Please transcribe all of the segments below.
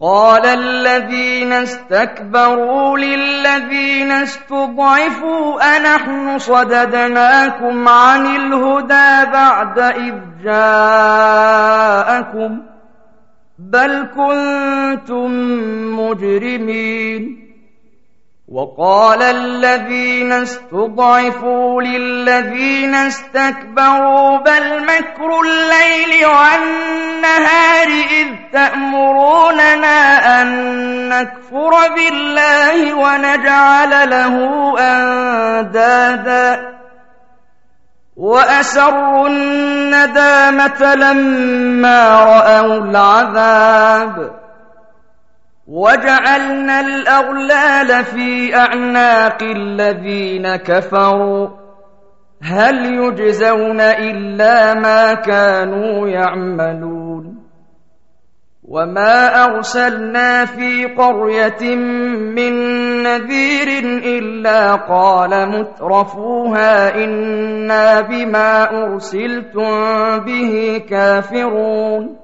قال الذين استكبروا للذين استضعفوا أنحن صددناكم عن الهدى بعد إذ جاءكم بل كنتم مجرمين. وقال الذين استضعفوا للذين استكبروا بل مكر الليل والنهار إذ تأمروننا أن نكفر بالله ونجعل له أندادا وأسروا الندامة لما رأوا العذاب وجعلنا الأغلال في أعناق الذين كفروا هل يجزون إلا ما كانوا يعملون. وما أرسلنا في قرية من نذير إلا قال مترفوها إنا بما أرسلتم به كافرون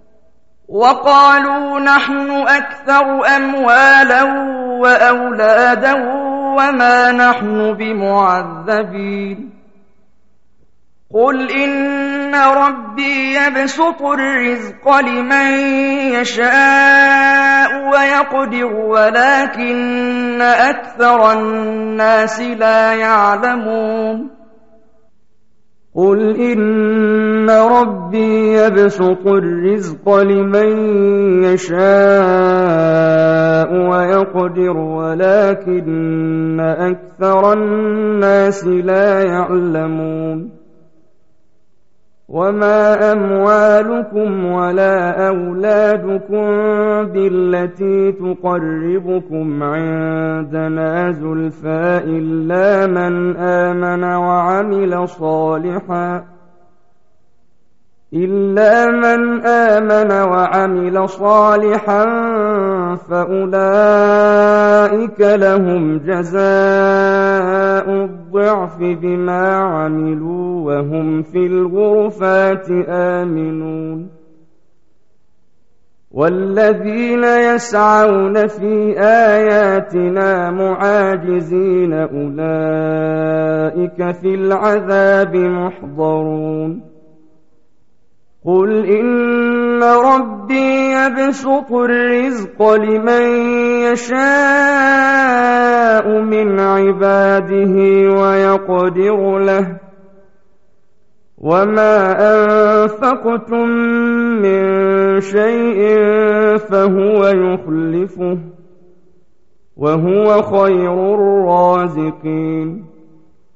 وقالوا نحن أكثر أموالا وأولادا وما نحن بمعذبين. قل إن ربي يبسط الرزق لمن يشاء ويقدر ولكن أكثر الناس لا يعلمون. قل إن ربي يبسط الرزق لمن يشاء ويقدر ولكن أكثر الناس لا يعلمون. وما أموالكم ولا أولادكم بالتي تقربكم عندنا زلفى إلا من آمن وعمل صالحا فأولئك لهم جزاء الضعف بما عملوا وهم في الغرفات آمنون. والذين يسعون في آياتنا معاجزين أولئك في العذاب محضرون. قل إن ربي يبسط الرزق لمن يشاء من عباده ويقدر له وما أنفقتم من شيء فهو يخلفه وهو خير الرازقين.